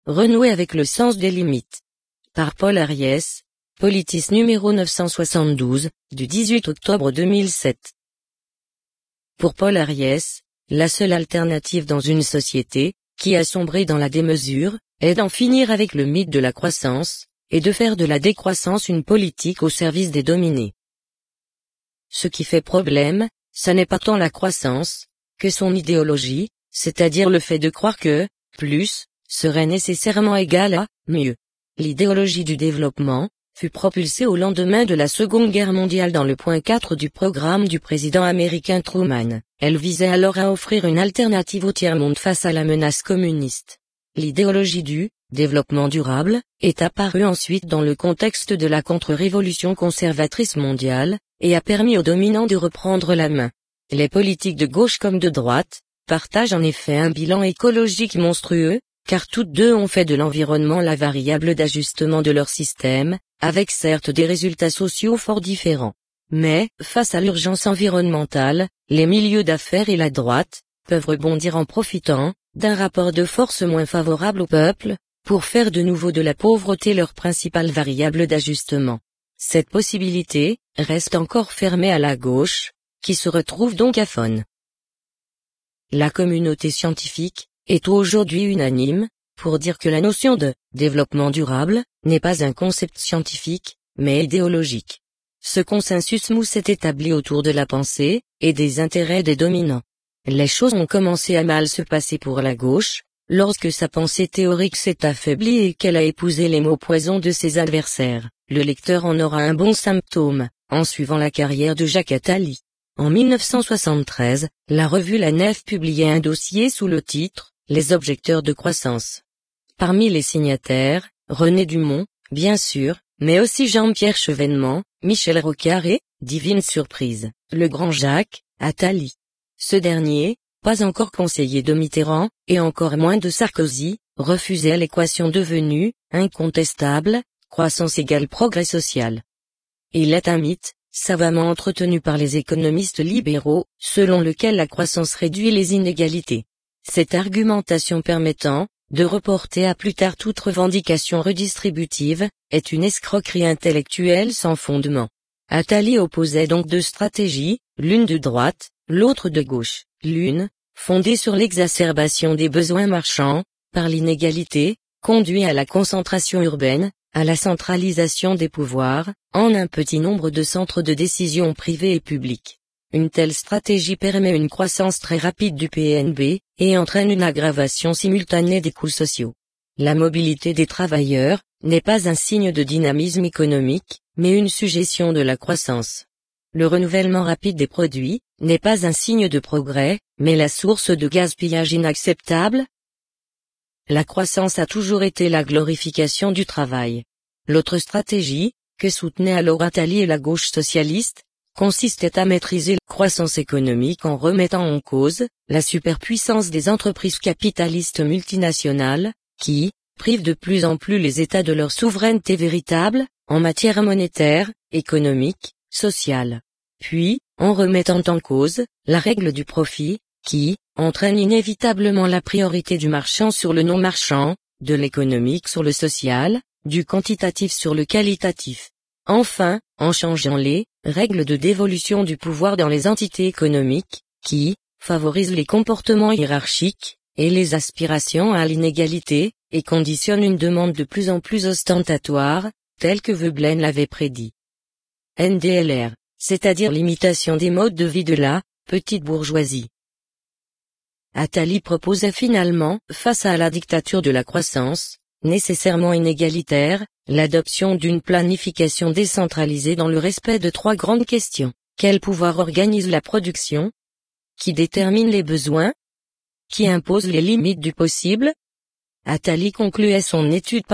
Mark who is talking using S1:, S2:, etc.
S1: renouer avec le sens des limites. Par Paul Ariès, Politis numéro 972, du 18 octobre 2007. Pour Paul Ariès, la seule alternative dans une société, qui a sombré dans la démesure, est d'en finir avec le mythe de la croissance, et de faire de la décroissance une politique au service des dominés. Ce qui fait problème, ce n'est pas tant la croissance, que son idéologie, c'est-à-dire le fait de croire que, plus, serait nécessairement égal à, mieux. L'idéologie du développement, fut propulsée au lendemain de la Seconde Guerre mondiale dans le point 4 du programme du président américain Truman. Elle visait alors à offrir une alternative au tiers-monde face à la menace communiste. L'idéologie du développement durable est apparue ensuite dans le contexte de la contre-révolution conservatrice mondiale, et a permis aux dominants de reprendre la main. Les politiques de gauche comme de droite partagent en effet un bilan écologique monstrueux, car toutes deux ont fait de l'environnement la variable d'ajustement de leur système, avec certes des résultats sociaux fort différents. Mais, face à l'urgence environnementale, les milieux d'affaires et la droite peuvent rebondir en profitant d'un rapport de force moins favorable au peuple, pour faire de nouveau de la pauvreté leur principale variable d'ajustement. Cette possibilité reste encore fermée à la gauche, qui se retrouve donc aphone. La communauté scientifique est aujourd'hui unanime pour dire que la notion de développement durable n'est pas un concept scientifique, mais idéologique. Ce consensus mou s'est établi autour de la pensée et des intérêts des dominants. Les choses ont commencé à mal se passer pour la gauche, lorsque sa pensée théorique s'est affaiblie et qu'elle a épousé les mots poison de ses adversaires. Le lecteur en aura un bon symptôme, en suivant la carrière de Jacques Attali. En 1973, la revue La Nef publiait un dossier sous le titre « Les objecteurs de croissance ». Parmi les signataires, René Dumont, bien sûr, mais aussi Jean-Pierre Chevènement, Michel Rocard et, divine surprise, le grand Jacques Attali. Ce dernier, pas encore conseiller de Mitterrand, et encore moins de Sarkozy, refusait l'équation devenue incontestable, croissance égale progrès social. Il est un mythe, savamment entretenu par les économistes libéraux, selon lequel la croissance réduit les inégalités. Cette argumentation permettant de reporter à plus tard toute revendication redistributive, est une escroquerie intellectuelle sans fondement. Attali opposait donc deux stratégies, l'une de droite, l'autre de gauche. L'une, fondée sur l'exacerbation des besoins marchands, par l'inégalité, conduit à la concentration urbaine, à la centralisation des pouvoirs, en un petit nombre de centres de décision privés et publics. Une telle stratégie permet une croissance très rapide du PNB, et entraîne une aggravation simultanée des coûts sociaux. La mobilité des travailleurs n'est pas un signe de dynamisme économique, mais une suggestion de la croissance. Le renouvellement rapide des produits n'est pas un signe de progrès, mais la source de gaspillage inacceptable. La croissance a toujours été la glorification du travail. L'autre stratégie, que soutenait alors Attali et la gauche socialiste, consistait à maîtriser la croissance économique en remettant en cause la superpuissance des entreprises capitalistes multinationales, qui privent de plus en plus les États de leur souveraineté véritable, en matière monétaire, économique, sociale. Puis, en remettant en cause la règle du profit, qui entraîne inévitablement la priorité du marchand sur le non-marchand, de l'économique sur le social, du quantitatif sur le qualitatif. Enfin, en changeant les règles de dévolution du pouvoir dans les entités économiques, qui favorisent les comportements hiérarchiques et les aspirations à l'inégalité, et conditionnent une demande de plus en plus ostentatoire, telle que Veblen l'avait prédit. NDLR, c'est-à-dire l'imitation des modes de vie de la petite bourgeoisie. Attali proposait finalement, face à la dictature de la croissance, nécessairement inégalitaire, l'adoption d'une planification décentralisée dans le respect de trois grandes questions. Quel pouvoir organise la production? Qui détermine les besoins? Qui impose les limites du possible? Attali concluait son étude